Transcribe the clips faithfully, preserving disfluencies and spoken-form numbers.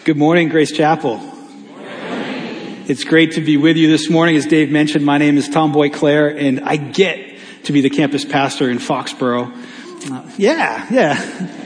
Good morning, Grace Chapel. Good morning. It's great to be with you this morning. As Dave mentioned, my name is Tom Boyd-Claire, and I get to be the campus pastor in Foxborough. Uh, yeah, yeah.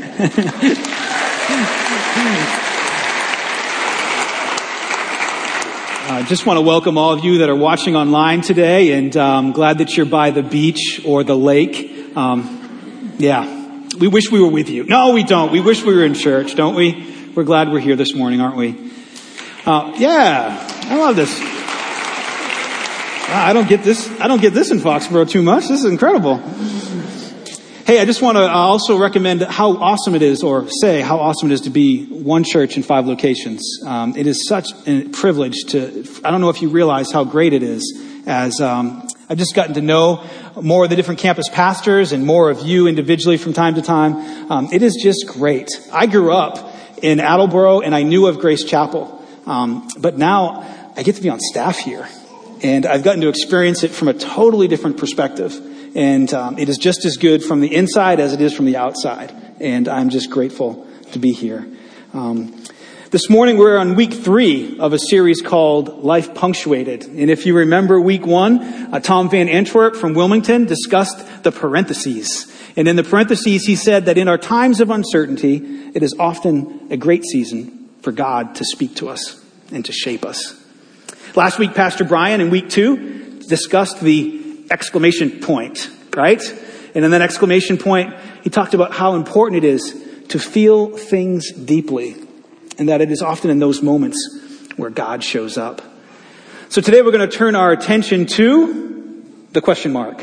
I uh, just want to welcome all of you that are watching online today, and um, glad that you're by the beach or the lake. Um, yeah, we wish we were with you. No, we don't. We wish we were in church, don't we? We're glad we're here this morning, aren't we? Uh, yeah, I love this. Wow, I don't get this. I don't get this in Foxborough too much. This is incredible. Hey, I just want to also recommend how awesome it is, or say how awesome it is to be one church in five locations. Um, it is such a privilege to, I don't know if you realize how great it is, as um, I've just gotten to know more of the different campus pastors and more of you individually from time to time. Um, it is just great. I grew up in Attleboro, and I knew of Grace Chapel. Um, but now I get to be on staff here, and I've gotten to experience it from a totally different perspective. And um, it is just as good from the inside as it is from the outside. And I'm just grateful to be here. Um, this morning we're on week three of a series called Life Punctuated. And if you remember week one, uh, Tom Van Antwerp from Wilmington discussed the parentheses. And in the parentheses, he said that in our times of uncertainty, it is often a great season for God to speak to us and to shape us. Last week, Pastor Brian in week two discussed the exclamation point, right? And in that exclamation point, he talked about how important it is to feel things deeply, and that it is often in those moments where God shows up. So today we're going to turn our attention to the question mark.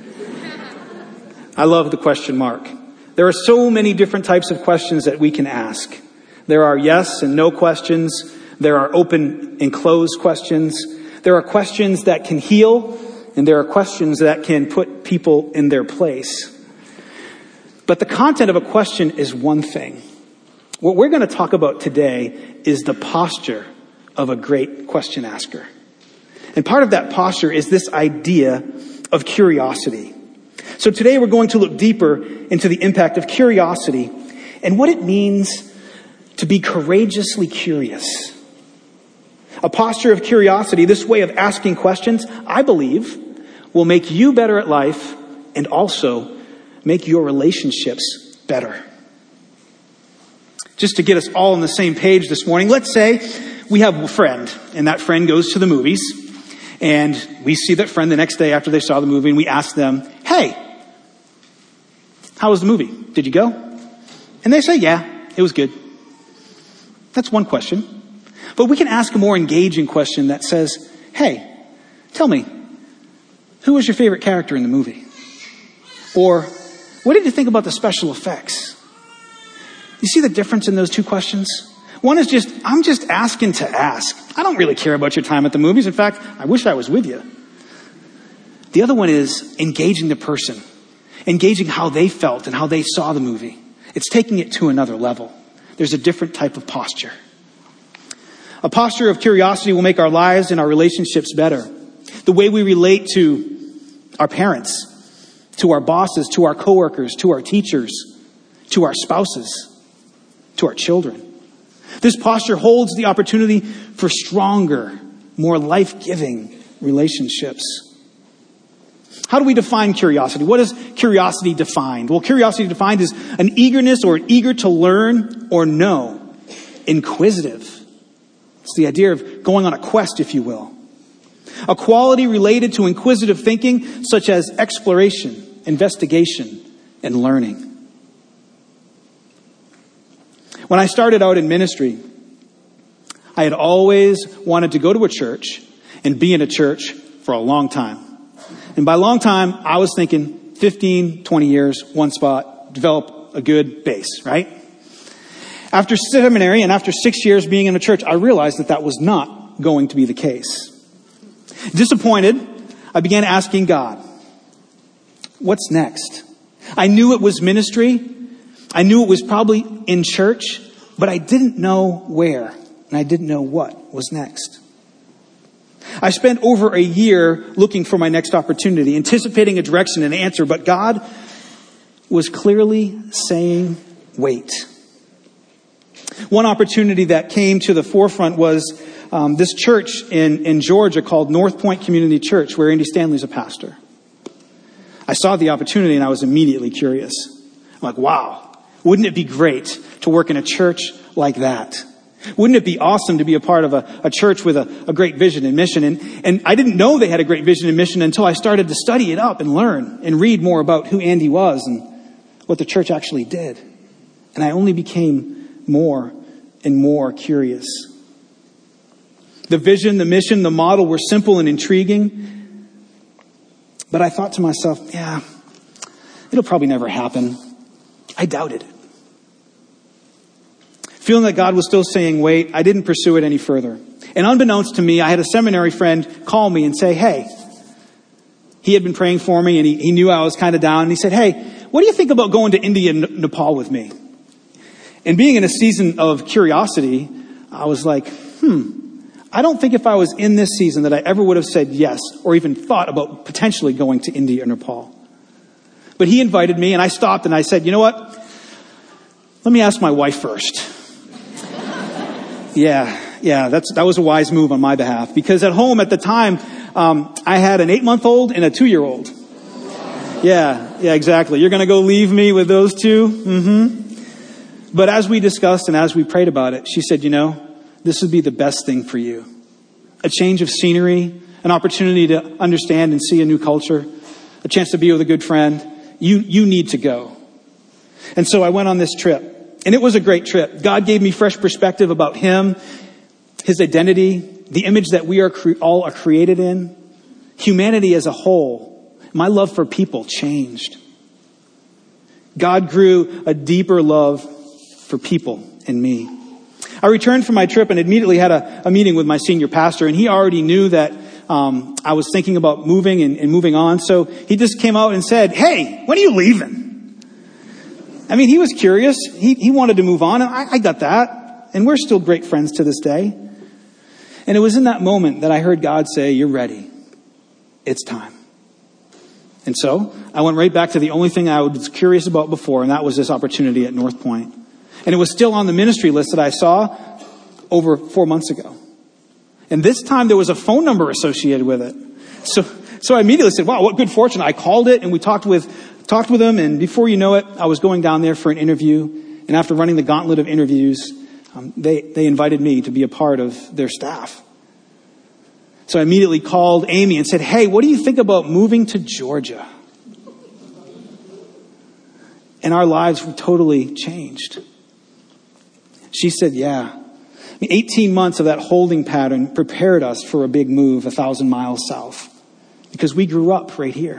I love the question mark. There are so many different types of questions that we can ask. There are yes and no questions. There are open and closed questions. There are questions that can heal, and there are questions that can put people in their place. But the content of a question is one thing. What we're going to talk about today is the posture of a great question asker. And part of that posture is this idea of curiosity. So today we're going to look deeper into the impact of curiosity and what it means to be courageously curious. A posture of curiosity, this way of asking questions, I believe, will make you better at life and also make your relationships better. Just to get us all on the same page this morning, let's say we have a friend, and that friend goes to the movies, and we see that friend the next day after they saw the movie, and we ask them, hey, how was the movie? Did you go? And they say, yeah, it was good. That's one question. But we can ask a more engaging question that says, hey, tell me, who was your favorite character in the movie? Or, what did you think about the special effects? You see the difference in those two questions? One is just, I'm just asking to ask. I don't really care about your time at the movies. In fact, I wish I was with you. The other one is engaging the person, engaging how they felt and how they saw the movie. It's taking it to another level. There's a different type of posture. A posture of curiosity will make our lives and our relationships better. The way we relate to our parents, to our bosses, to our coworkers, to our teachers, to our spouses, to our children. This posture holds the opportunity for stronger, more life-giving relationships. How do we define curiosity? What is curiosity defined? Well, curiosity defined is an eagerness or an eager to learn or know. Inquisitive. It's the idea of going on a quest, if you will. A quality related to inquisitive thinking, such as exploration, investigation, and learning. When I started out in ministry, I had always wanted to go to a church and be in a church for a long time. And by long time, I was thinking fifteen, twenty years, one spot, develop a good base, right? After seminary and after six years being in a church, I realized that that was not going to be the case. Disappointed, I began asking God, what's next? I knew it was ministry. I knew it was probably in church, but I didn't know where, and I didn't know what was next. I spent over a year looking for my next opportunity, anticipating a direction and an answer, but God was clearly saying, wait. One opportunity that came to the forefront was um, this church in, in Georgia called North Point Community Church, where Andy Stanley's a pastor. I saw the opportunity and I was immediately curious. I'm like, wow, wouldn't it be great to work in a church like that? Wouldn't it be awesome to be a part of a, a church with a, a great vision and mission? And, and I didn't know they had a great vision and mission until I started to study it up and learn and read more about who Andy was and what the church actually did. And I only became more and more curious. The vision, the mission, the model were simple and intriguing. But I thought to myself, yeah, it'll probably never happen. I doubted it. Feeling that God was still saying, wait, I didn't pursue it any further. And unbeknownst to me, I had a seminary friend call me and say, hey, he had been praying for me and he, he knew I was kind of down. And he said, hey, what do you think about going to India and Nepal with me? And being in a season of curiosity, I was like, hmm, I don't think if I was in this season that I ever would have said yes or even thought about potentially going to India or Nepal. But he invited me and I stopped and I said, you know what? Let me ask my wife first. Yeah, yeah, that's that was a wise move on my behalf. Because at home at the time, um, I had an eight-month-old and a two-year-old. Yeah, yeah, exactly. You're going to go leave me with those two? Mm-hmm. But as we discussed and as we prayed about it, she said, you know, this would be the best thing for you. A change of scenery, an opportunity to understand and see a new culture, a chance to be with a good friend. You, you need to go. And so I went on this trip. And it was a great trip. God gave me fresh perspective about him, his identity, the image that we are cre- all are created in, humanity as a whole. My love for people changed. God grew a deeper love for people in me. I returned from my trip and immediately had a, a meeting with my senior pastor, and he already knew that um, I was thinking about moving and, and moving on. So he just came out and said, hey, when are you leaving? I mean, he was curious. He he wanted to move on, and I, I got that. And we're still great friends to this day. And it was in that moment that I heard God say, you're ready. It's time. And so I went right back to the only thing I was curious about before, and that was this opportunity at North Point. And it was still on the ministry list that I saw over four months ago. And this time there was a phone number associated with it. So so I immediately said, wow, what good fortune. I called it, and we talked with Talked with them, and before you know it, I was going down there for an interview. And after running the gauntlet of interviews, um, they, they invited me to be a part of their staff. So I immediately called Amy and said, hey, what do you think about moving to Georgia? And our lives were totally changed. She said, yeah. I mean, eighteen months of that holding pattern prepared us for a big move a thousand miles south. Because we grew up right here.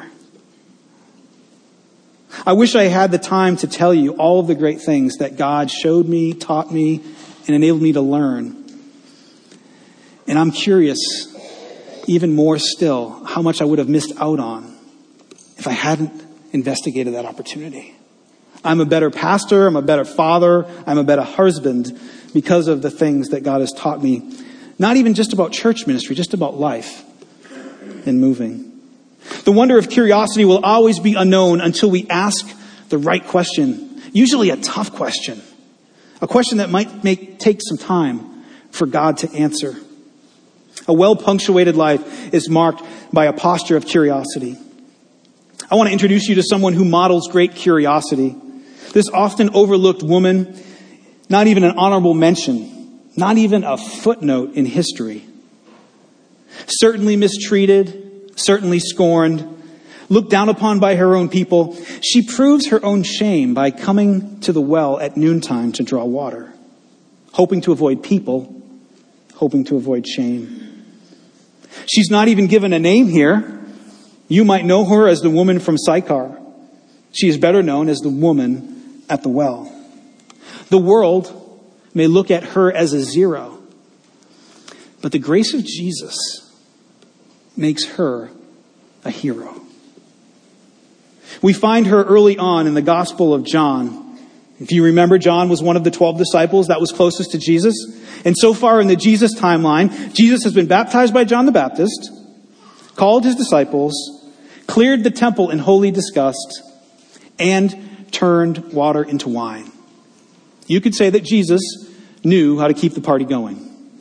I wish I had the time to tell you all of the great things that God showed me, taught me, and enabled me to learn. And I'm curious, even more still, how much I would have missed out on if I hadn't investigated that opportunity. I'm a better pastor, I'm a better father, I'm a better husband because of the things that God has taught me. Not even just about church ministry, just about life and moving. The wonder of curiosity will always be unknown until we ask the right question. Usually a tough question. A question that might make take some time for God to answer. A well-punctuated life is marked by a posture of curiosity. I want to introduce you to someone who models great curiosity. This often overlooked woman, not even an honorable mention, not even a footnote in history. Certainly mistreated, certainly scorned, looked down upon by her own people, she proves her own shame by coming to the well at noontime to draw water, hoping to avoid people, hoping to avoid shame. She's not even given a name here. You might know her as the woman from Sychar. She is better known as the woman at the well. The world may look at her as a zero, but the grace of Jesus makes her a hero. We find her early on in the Gospel of John. If you remember, John was one of the twelve disciples that was closest to Jesus. And so far in the Jesus timeline, Jesus has been baptized by John the Baptist, called his disciples, cleared the temple in holy disgust, and turned water into wine. You could say that Jesus knew how to keep the party going.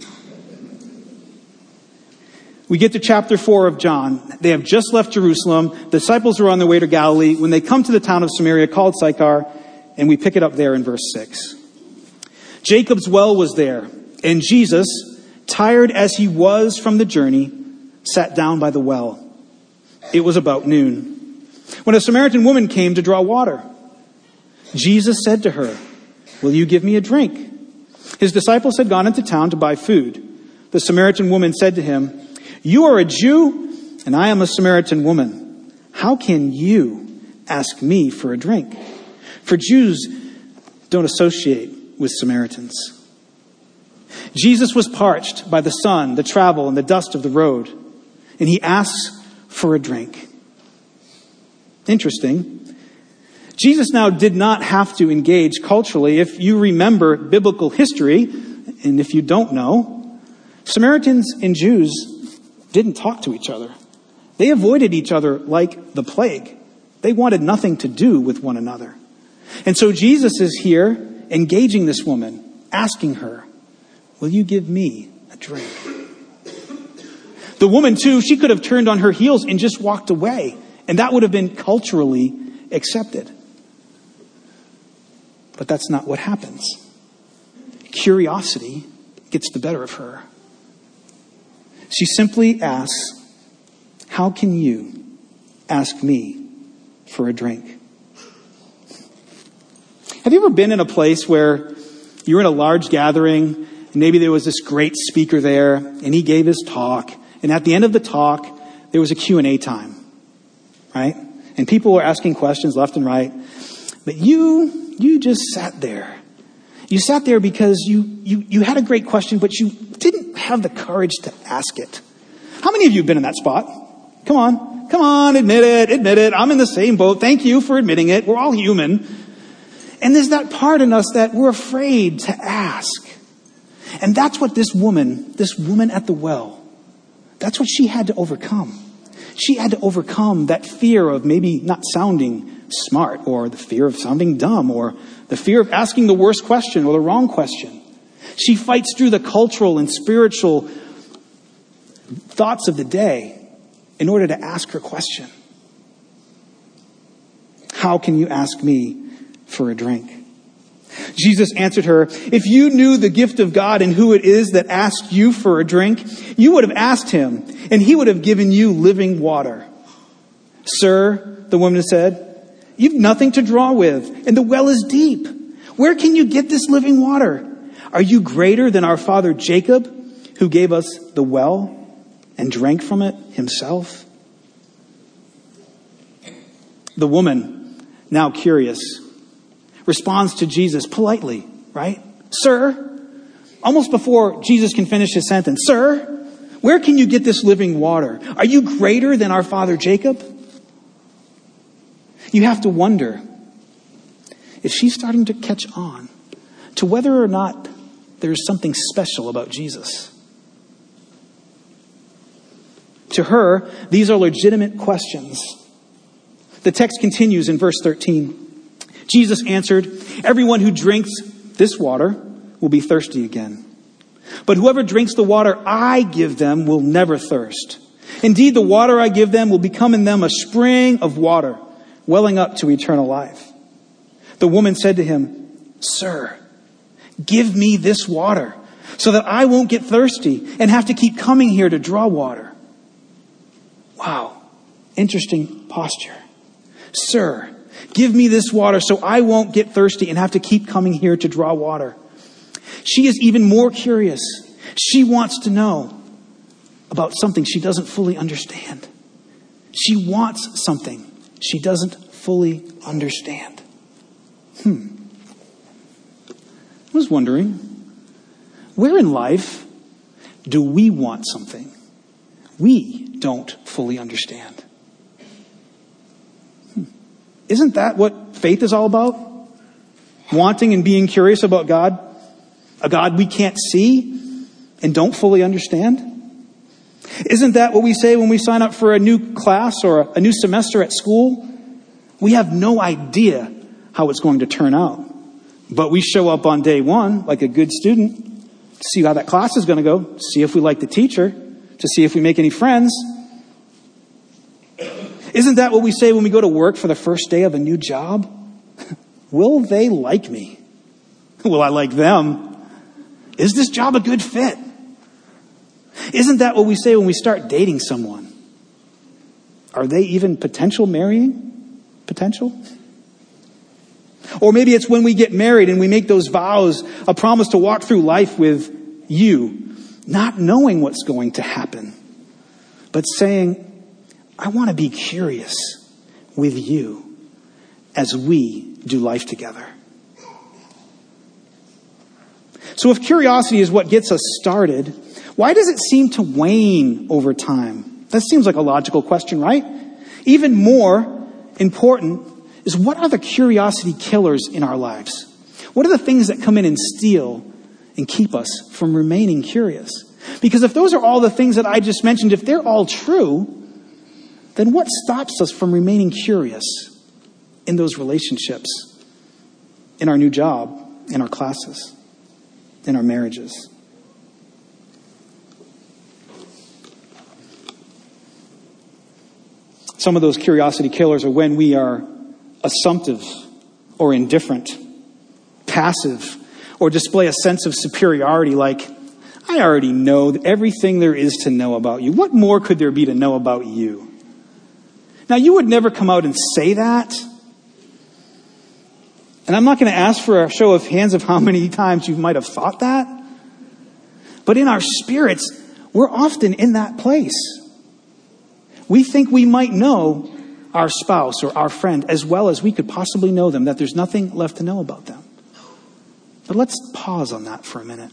We get to chapter four of John. They have just left Jerusalem. The disciples are on their way to Galilee when they come to the town of Samaria called Sychar, and we pick it up there in verse six. Jacob's well was there, and Jesus, tired as he was from the journey, sat down by the well. It was about noon, when a Samaritan woman came to draw water. Jesus said to her, "Will you give me a drink?" His disciples had gone into town to buy food. The Samaritan woman said to him, "You are a Jew, and I am a Samaritan woman. How can you ask me for a drink?" For Jews don't associate with Samaritans. Jesus was parched by the sun, the travel, and the dust of the road, and he asks for a drink. Interesting. Jesus now did not have to engage culturally. If you remember biblical history, and if you don't know, Samaritans and Jews didn't talk to each other. They avoided each other like the plague. They wanted nothing to do with one another. And so Jesus is here engaging this woman, asking her, "Will you give me a drink?" The woman, too, she could have turned on her heels and just walked away, and that would have been culturally accepted. But that's not what happens. Curiosity gets the better of her. She simply asks, "How can you ask me for a drink?" Have you ever been in a place where you're in a large gathering, and maybe there was this great speaker there, and he gave his talk, and at the end of the talk, there was a Q and A time, right? And people were asking questions left and right, but you, you just sat there. You sat there because you, you, you had a great question, but you didn't have the courage to ask it. How many of you have been in that spot? Come on. Come on, admit it, admit it. I'm in the same boat. Thank you for admitting it. We're all human. And there's that part in us that we're afraid to ask. And that's what this woman, this woman at the well, that's what she had to overcome. She had to overcome that fear of maybe not sounding smart, or the fear of sounding dumb, or the fear of asking the worst question or the wrong question. She fights through the cultural and spiritual thoughts of the day in order to ask her question. "How can you ask me for a drink?" Jesus answered her, "If you knew the gift of God and who it is that asks you for a drink, you would have asked him, and he would have given you living water." "Sir," the woman said, "you've nothing to draw with, and the well is deep. Where can you get this living water? Are you greater than our father Jacob, who gave us the well and drank from it himself?" The woman, now curious, responds to Jesus politely, right? "Sir," almost before Jesus can finish his sentence, "Sir, where can you get this living water? Are you greater than our father Jacob?" You have to wonder if she's starting to catch on to whether or not there's something special about Jesus. To her, these are legitimate questions. The text continues in verse thirteen. Jesus answered, "Everyone who drinks this water will be thirsty again. But whoever drinks the water I give them will never thirst. Indeed, the water I give them will become in them a spring of water, welling up to eternal life." The woman said to him, "Sir, give me this water so that I won't get thirsty and have to keep coming here to draw water." Wow, interesting posture. "Sir, give me this water so I won't get thirsty and have to keep coming here to draw water." She is even more curious. She wants to know about something she doesn't fully understand. She wants something she doesn't fully understand. Hmm. I was wondering, where in life do we want something we don't fully understand? Hmm. Isn't that what faith is all about? Wanting and being curious about God, a God we can't see and don't fully understand? Isn't that what we say when we sign up for a new class or a new semester at school? We have no idea how it's going to turn out, But we show up on day one like a good student to see how that class is going to go, see if we like the teacher, to see if we make any friends. Isn't that what we say when we go to work for the first day of a new job? Will they like me? Will I like them? Is this job a good fit? Isn't that what we say when we start dating someone? Are they even potential marrying potential? Or maybe it's when we get married and we make those vows, a promise to walk through life with you, not knowing what's going to happen, but saying, I want to be curious with you as we do life together. So if curiosity is what gets us started, why does it seem to wane over time? That seems like a logical question, right? Even more important is, what are the curiosity killers in our lives? What are the things that come in and steal and keep us from remaining curious? Because if those are all the things that I just mentioned, if they're all true, then what stops us from remaining curious in those relationships, in our new job, in our classes, in our marriages? Some of those curiosity killers are when we are assumptive or indifferent, passive, or display a sense of superiority like, I already know everything there is to know about you. What more could there be to know about you? Now, you would never come out and say that. And I'm not going to ask for a show of hands of how many times you might have thought that. But in our spirits, we're often in that place. We think we might know our spouse or our friend as well as we could possibly know them, that there's nothing left to know about them. But let's pause on that for a minute.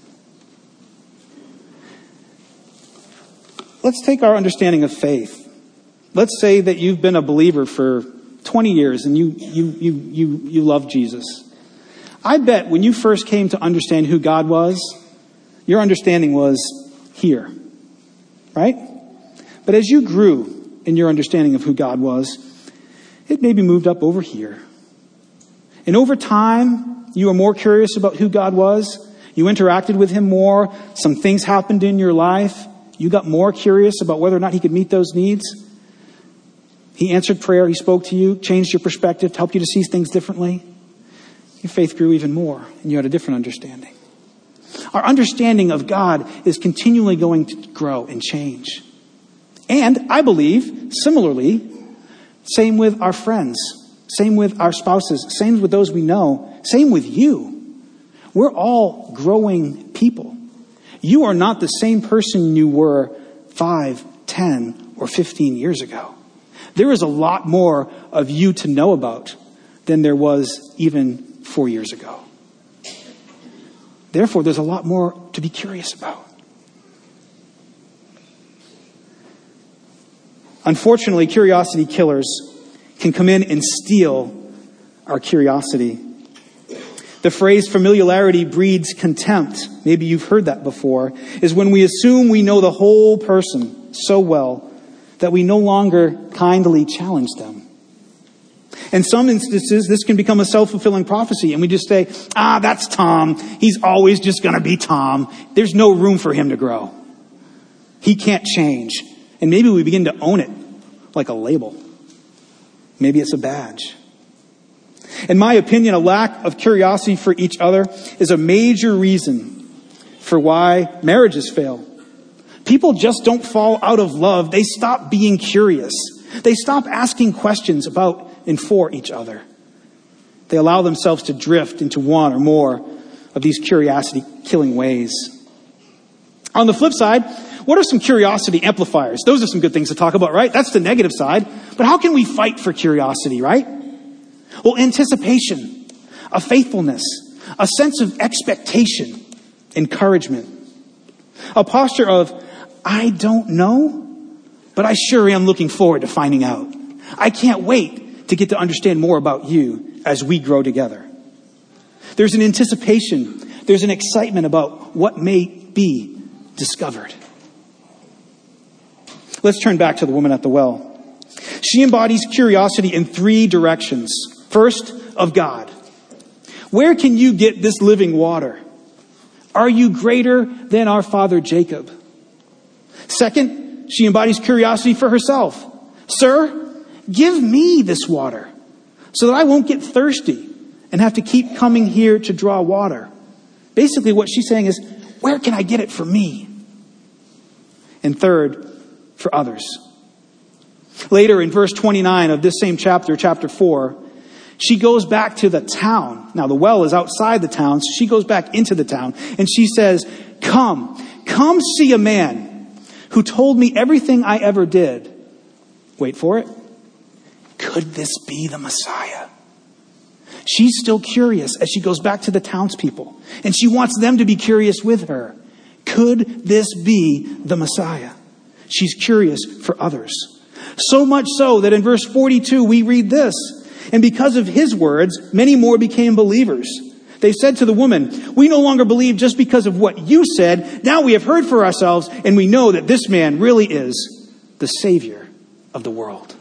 Let's take our understanding of faith. Let's say that you've been a believer for twenty years and you you you you you love Jesus. I bet when you first came to understand who God was, your understanding was here, right? But as you grew in your understanding of who God was, it maybe moved up over here. And over time, you were more curious about who God was. You interacted with him more. Some things happened in your life. You got more curious about whether or not he could meet those needs. He answered prayer. He spoke to you, changed your perspective, helped you to see things differently. Your faith grew even more, and you had a different understanding. Our understanding of God is continually going to grow and change. And I believe, similarly, same with our friends, same with our spouses, same with those we know, same with you. We're all growing people. You are not the same person you were five, ten, or fifteen years ago. There is a lot more of you to know about than there was even four years ago. Therefore, there's a lot more to be curious about. Unfortunately, curiosity killers can come in and steal our curiosity. The phrase familiarity breeds contempt, maybe you've heard that before, is when we assume we know the whole person so well that we no longer kindly challenge them. In some instances, this can become a self-fulfilling prophecy, and we just say, ah, that's Tom. He's always just going to be Tom. There's no room for him to grow. He can't change. And maybe we begin to own it like a label. Maybe it's a badge. In my opinion, a lack of curiosity for each other is a major reason for why marriages fail. People just don't fall out of love. They stop being curious. They stop asking questions about and for each other. They allow themselves to drift into one or more of these curiosity-killing ways. On the flip side, what are some curiosity amplifiers? Those are some good things to talk about, right? That's the negative side. But how can we fight for curiosity, right? Well, anticipation, a faithfulness, a sense of expectation, encouragement, a posture of, I don't know, but I sure am looking forward to finding out. I can't wait to get to understand more about you as we grow together. There's an anticipation. There's an excitement about what may be discovered. Let's turn back to the woman at the well. She embodies curiosity in three directions. First, of God. Where can you get this living water? Are you greater than our father Jacob? Second, she embodies curiosity for herself. Sir, give me this water so that I won't get thirsty and have to keep coming here to draw water. Basically, what she's saying is, where can I get it for me? And third, for others. Later in verse twenty-nine of this same chapter, chapter four, she goes back to the town. Now, the well is outside the town, so she goes back into the town, and she says, Come, come see a man who told me everything I ever did. Wait for it. Could this be the Messiah? She's still curious as she goes back to the townspeople, and she wants them to be curious with her. Could this be the Messiah? She's curious for others. So much so that in verse forty-two we read this, and because of his words, many more became believers. They said to the woman, we no longer believe just because of what you said. Now we have heard for ourselves, and we know that this man really is the Savior of the world.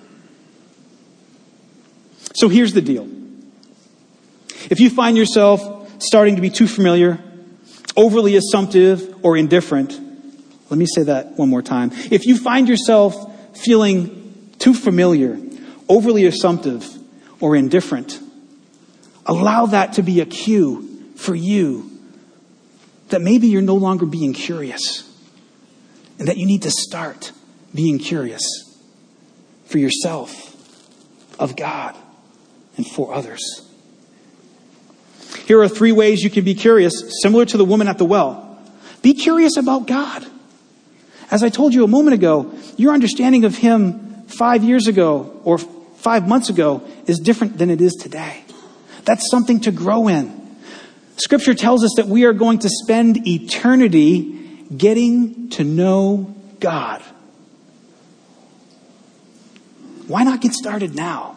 So here's the deal. If you find yourself starting to be too familiar, overly assumptive, or indifferent, let me say that one more time. If you find yourself feeling too familiar, overly assumptive, or indifferent, allow that to be a cue for you that maybe you're no longer being curious and that you need to start being curious for yourself, of God, and for others. Here are three ways you can be curious, similar to the woman at the well. Be curious about God. As I told you a moment ago, your understanding of him five years ago or five months ago is different than it is today. That's something to grow in. Scripture tells us that we are going to spend eternity getting to know God. Why not get started now?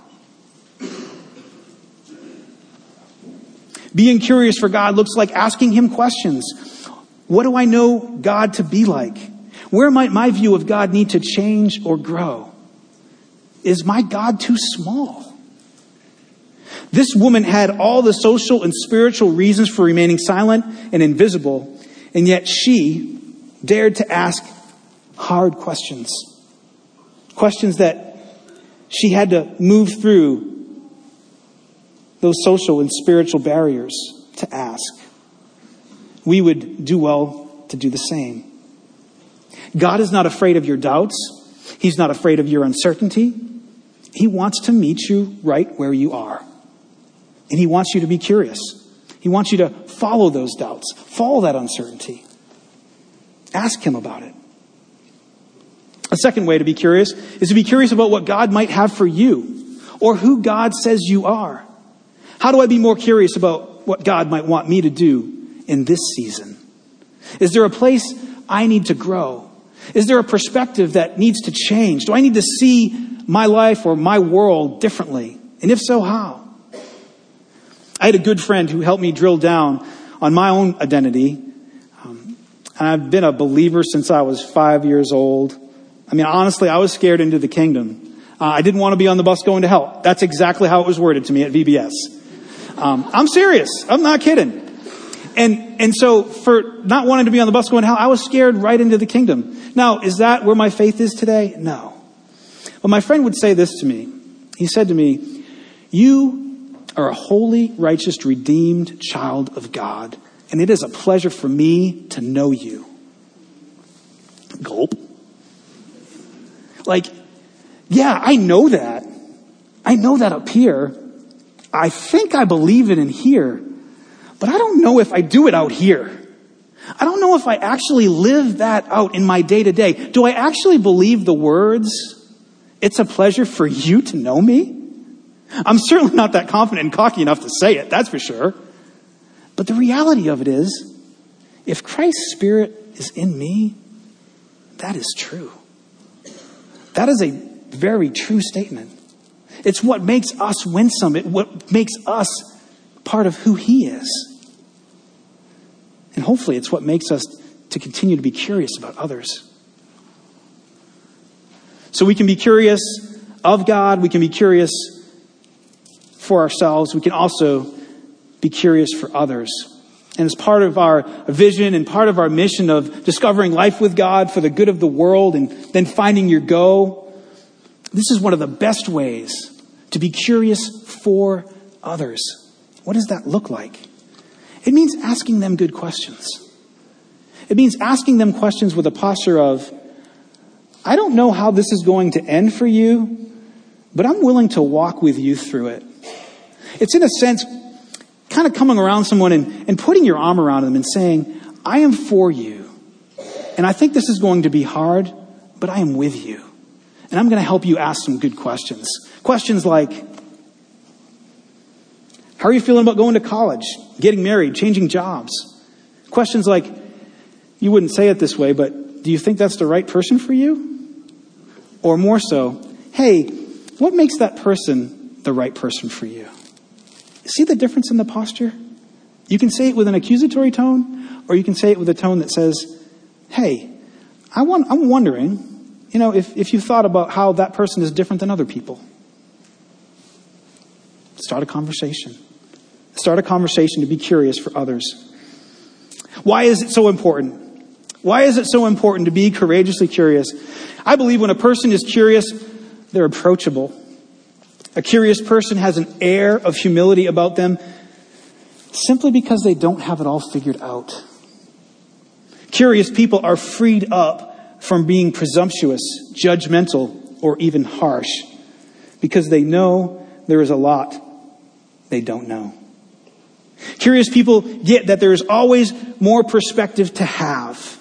Being curious for God looks like asking him questions. What do I know God to be like? Where might my view of God need to change or grow? Is my God too small? This woman had all the social and spiritual reasons for remaining silent and invisible, and yet she dared to ask hard questions. Questions that she had to move through those social and spiritual barriers to ask. We would do well to do the same. God is not afraid of your doubts. He's not afraid of your uncertainty. He wants to meet you right where you are. And he wants you to be curious. He wants you to follow those doubts, follow that uncertainty. Ask him about it. A second way to be curious is to be curious about what God might have for you or who God says you are. How do I be more curious about what God might want me to do in this season? Is there a place I need to grow? Is there a perspective that needs to change? Do I need to see my life or my world differently? And if so, how? I had a good friend who helped me drill down on my own identity. Um, and I've been a believer since I was five years old. I mean, honestly, I was scared into the kingdom. Uh, I didn't want to be on the bus going to hell. That's exactly how it was worded to me at V B S. Um, I'm serious. I'm not kidding. And and so for not wanting to be on the bus going to hell, I was scared right into the kingdom. Now, is that where my faith is today? No. But my friend would say this to me. He said to me, you are a holy, righteous, redeemed child of God, and it is a pleasure for me to know you. Gulp. Like, yeah, I know that. I know that up here. I think I believe it in here, but I don't know if I do it out here. I don't know if I actually live that out in my day-to-day. Do I actually believe the words, it's a pleasure for you to know me? I'm certainly not that confident and cocky enough to say it, that's for sure. But the reality of it is, if Christ's Spirit is in me, that is true. That is a very true statement. It's what makes us winsome. It's what makes us part of who he is. And hopefully it's what makes us to continue to be curious about others. So we can be curious of God. We can be curious for ourselves. We can also be curious for others. And as part of our vision and part of our mission of discovering life with God for the good of the world and then finding your go, this is one of the best ways to be curious for others. What does that look like? It means asking them good questions. It means asking them questions with a posture of, I don't know how this is going to end for you, but I'm willing to walk with you through it. It's in a sense kind of coming around someone and, and putting your arm around them and saying, I am for you. And I think this is going to be hard, but I am with you. And I'm going to help you ask some good questions. Questions like, how are you feeling about going to college, getting married, changing jobs? Questions like, you wouldn't say it this way, but do you think that's the right person for you? Or more so, hey, what makes that person the right person for you? See the difference in the posture? You can say it with an accusatory tone, or you can say it with a tone that says, hey, I want, I'm wondering, you know, if, if you thought about how that person is different than other people. Start a conversation. Start a conversation to be curious for others. Why is it so important? Why is it so important to be courageously curious? I believe when a person is curious, they're approachable. A curious person has an air of humility about them simply because they don't have it all figured out. Curious people are freed up from being presumptuous, judgmental, or even harsh because they know there is a lot they don't know. Curious people get that there is always more perspective to have.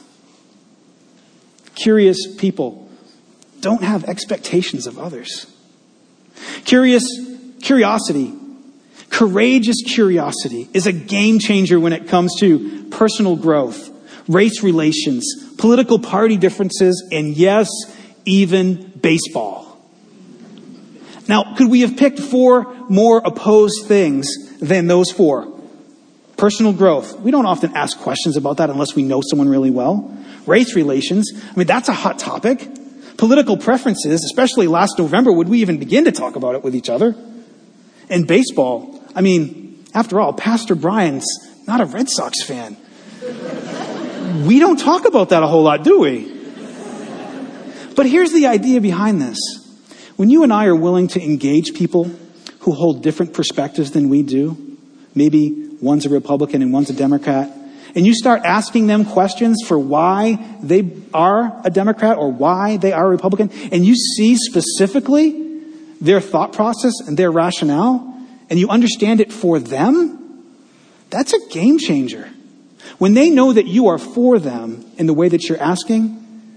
Curious people don't have expectations of others. Curious curiosity, courageous curiosity is a game changer when it comes to personal growth, race relations, political party differences, and yes, even baseball. Now, could we have picked four more opposed things than those four? Personal growth. We don't often ask questions about that unless we know someone really well. Race relations. I mean, that's a hot topic. Political preferences, especially last November, would we even begin to talk about it with each other? And baseball. I mean, after all, Pastor Brian's not a Red Sox fan. We don't talk about that a whole lot, do we? But here's the idea behind this. When you and I are willing to engage people who hold different perspectives than we do, maybe one's a Republican and one's a Democrat, and you start asking them questions for why they are a Democrat or why they are a Republican, and you see specifically their thought process and their rationale, and you understand it for them, that's a game changer. When they know that you are for them in the way that you're asking,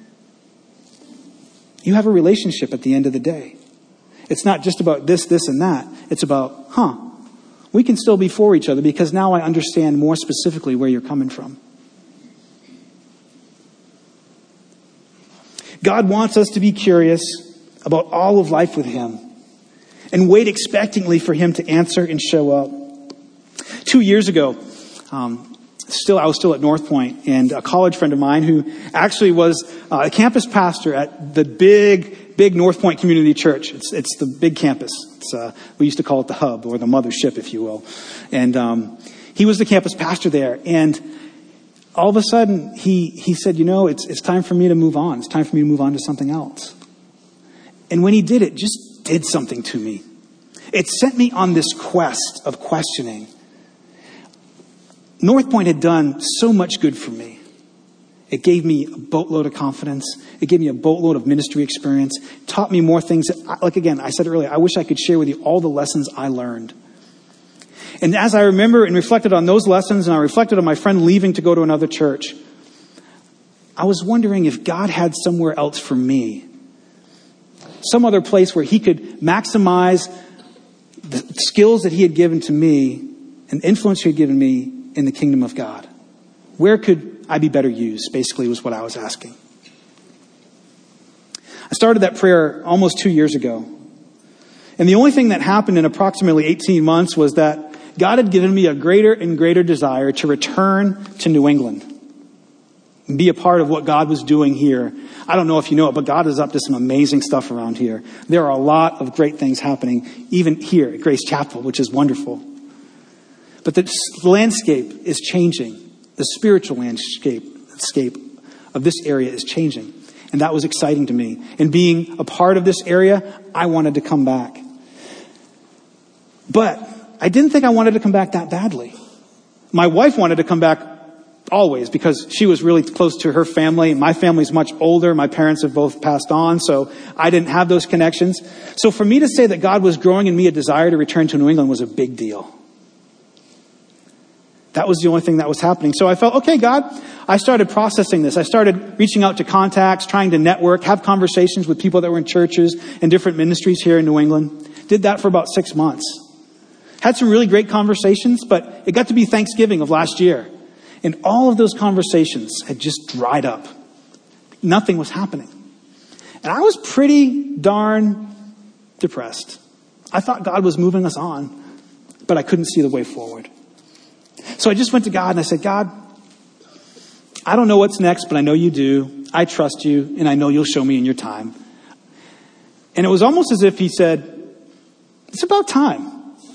you have a relationship at the end of the day. It's not just about this, this, and that. It's about, huh, we can still be for each other because now I understand more specifically where you're coming from. God wants us to be curious about all of life with Him and wait expectantly for Him to answer and show up. Two years ago, um, Still, I was still at North Point, and a college friend of mine who actually was uh, a campus pastor at the big, big North Point Community Church. It's, it's the big campus. It's, uh, we used to call it the hub or the mothership, if you will. And um, he was the campus pastor there. And all of a sudden, he he said, "You know, it's it's time for me to move on. It's time for me to move on to something else." And when he did, it just did something to me. It sent me on this quest of questioning. North Point had done so much good for me. It gave me a boatload of confidence. It gave me a boatload of ministry experience. It taught me more things. That, like again, I said earlier, I wish I could share with you all the lessons I learned. And as I remember and reflected on those lessons, and I reflected on my friend leaving to go to another church, I was wondering if God had somewhere else for me. Some other place where He could maximize the skills that He had given to me and the influence He had given me in the kingdom of God. Where could I be better used, basically was what I was asking. I started that prayer almost two years ago. And the only thing that happened in approximately eighteen months was that God had given me a greater and greater desire to return to New England and be a part of what God was doing here. I don't know if you know it, but God is up to some amazing stuff around here. There are a lot of great things happening, even here at Grace Chapel, which is wonderful. But the landscape is changing. The spiritual landscape, landscape of this area is changing. And that was exciting to me. And being a part of this area, I wanted to come back. But I didn't think I wanted to come back that badly. My wife wanted to come back always because she was really close to her family. My family's much older. My parents have both passed on, so I didn't have those connections. So for me to say that God was growing in me a desire to return to New England was a big deal. That was the only thing that was happening. So I felt, okay, God, I started processing this. I started reaching out to contacts, trying to network, have conversations with people that were in churches and different ministries here in New England. Did that for about six months. Had some really great conversations, but it got to be Thanksgiving of last year. And all of those conversations had just dried up. Nothing was happening. And I was pretty darn depressed. I thought God was moving us on, but I couldn't see the way forward. So I just went to God and I said, God, I don't know what's next, but I know you do. I trust you, and I know you'll show me in your time. And it was almost as if he said, it's about time.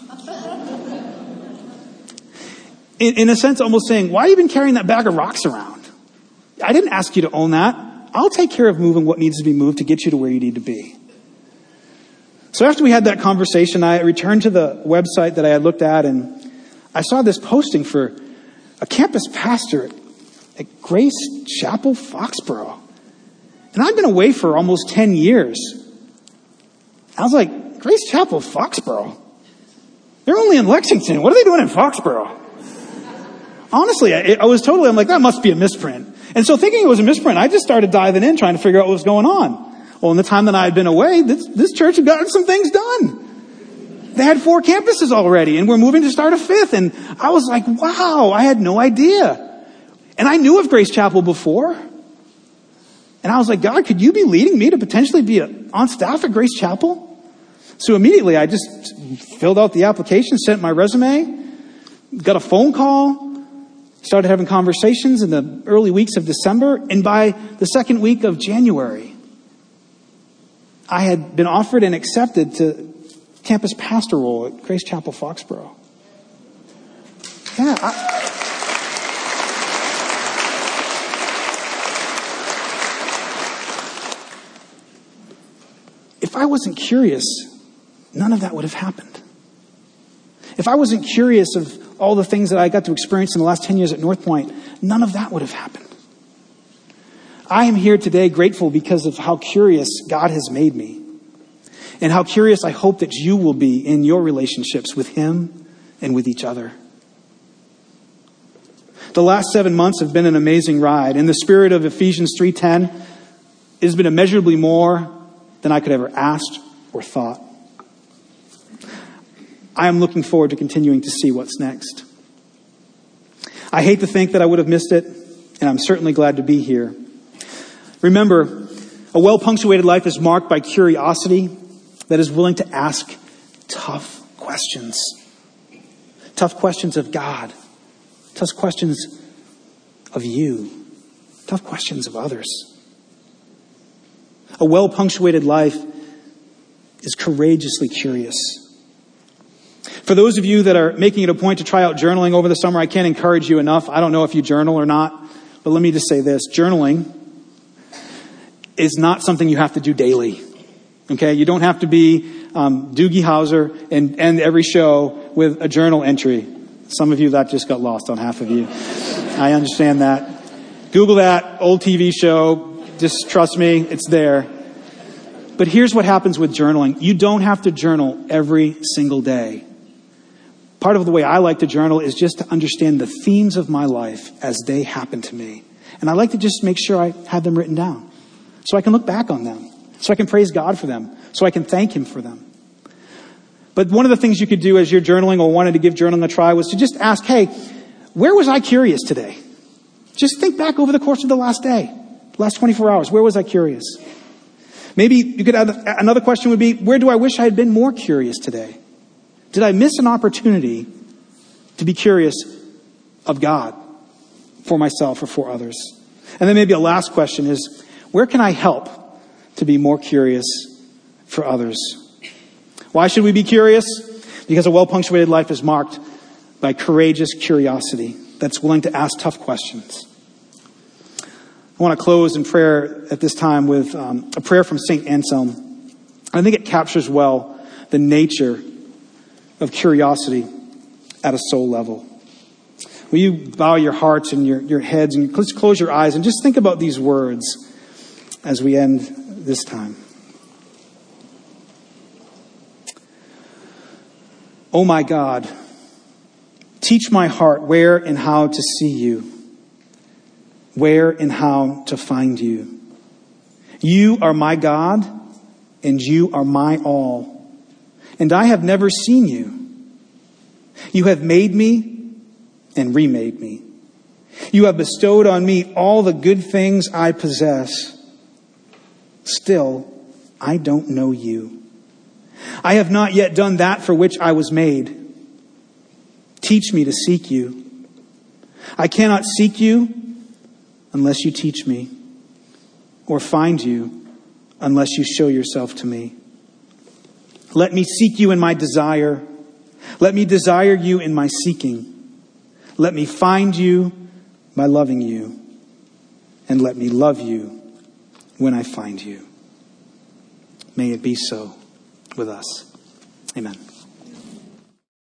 In, in a sense, almost saying, why have you been carrying that bag of rocks around? I didn't ask you to own that. I'll take care of moving what needs to be moved to get you to where you need to be. So after we had that conversation, I returned to the website that I had looked at, and I saw this posting for a campus pastor at Grace Chapel, Foxborough. And I've been away for almost ten years. I was like, Grace Chapel, Foxborough? They're only in Lexington. What are they doing in Foxborough? Honestly, I, I was totally, I'm like, that must be a misprint. And so thinking it was a misprint, I just started diving in, trying to figure out what was going on. Well, in the time that I had been away, this, this church had gotten some things done. They had four campuses already, and we're moving to start a fifth. And I was like, wow, I had no idea. And I knew of Grace Chapel before. And I was like, God, could you be leading me to potentially be a, on staff at Grace Chapel? So immediately I just filled out the application, sent my resume, got a phone call, started having conversations in the early weeks of December. And by the second week of January, I had been offered and accepted to campus pastor role at Grace Chapel, Foxborough. Yeah. I, if I wasn't curious, none of that would have happened. If I wasn't curious of all the things that I got to experience in the last ten years at North Point, none of that would have happened. I am here today grateful because of how curious God has made me. And how curious I hope that you will be in your relationships with Him and with each other. The last seven months have been an amazing ride. In the spirit of Ephesians three ten, it has been immeasurably more than I could ever ask or thought. I am looking forward to continuing to see what's next. I hate to think that I would have missed it, and I'm certainly glad to be here. Remember, a well-punctuated life is marked by curiosity that is willing to ask tough questions. Tough questions of God. Tough questions of you. Tough questions of others. A well-punctuated life is courageously curious. For those of you that are making it a point to try out journaling over the summer, I can't encourage you enough. I don't know if you journal or not, but let me just say this. Journaling is not something you have to do daily. Okay, you don't have to be um, Doogie Howser and end every show with a journal entry. Some of you, that just got lost on half of you. I understand that. Google that old T V show. Just trust me, it's there. But here's what happens with journaling. You don't have to journal every single day. Part of the way I like to journal is just to understand the themes of my life as they happen to me. And I like to just make sure I have them written down so I can look back on them. So I can praise God for them. So I can thank Him for them. But one of the things you could do as you're journaling or wanted to give journaling a try was to just ask, hey, where was I curious today? Just think back over the course of the last day, the last twenty-four hours. Where was I curious? Maybe you could add, another question would be, where do I wish I had been more curious today? Did I miss an opportunity to be curious of God for myself or for others? And then maybe a last question is, where can I help to be more curious for others? Why should we be curious? Because a well-punctuated life is marked by courageous curiosity that's willing to ask tough questions. I want to close in prayer at this time with um, a prayer from Saint Anselm. I think it captures well the nature of curiosity at a soul level. Will you bow your hearts and your, your heads and close, close your eyes and just think about these words as we end this time. Oh my God, teach my heart where and how to see you, where and how to find you. You are my God, and you are my all, and I have never seen you. You have made me and remade me. You have bestowed on me all the good things I possess. Still, I don't know you. I have not yet done that for which I was made. Teach me to seek you. I cannot seek you unless you teach me, or find you unless you show yourself to me. Let me seek you in my desire. Let me desire you in my seeking. Let me find you by loving you. And let me love you when I find you. May it be so with us. Amen.